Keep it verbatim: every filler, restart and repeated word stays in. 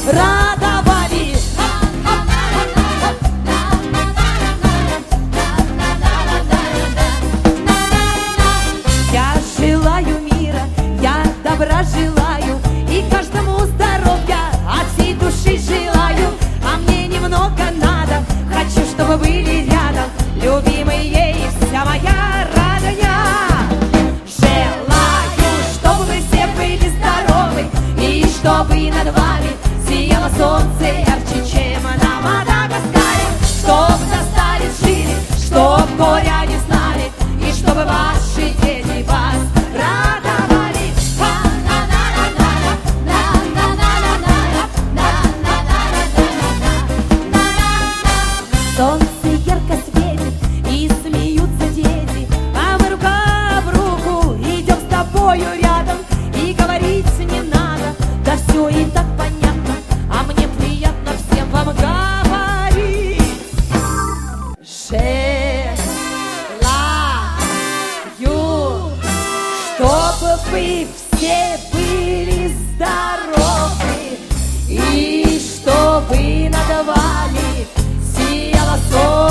радовали. Я желаю мира, я добра желаю, и каждому здоровья от всей души желаю. А мне немного надо, хочу, чтобы были рядом любимые и вся моя родня. Желаю, чтобы вы все были здоровы, и чтобы над вами сияло солнце ярче, чем на Мадагаскаре. Чтоб достали жили, чтоб горя не знали, и чтобы ваши дети вас радовали. Солнце ярко светит, и смеются дети, а мы рука в руку идем с тобою рядом. И говорить не надо, да все и так понятно, а мне приятно всем вам говорить. Желаю, чтобы вы все были здоровы, и чтобы над вами сияло солнце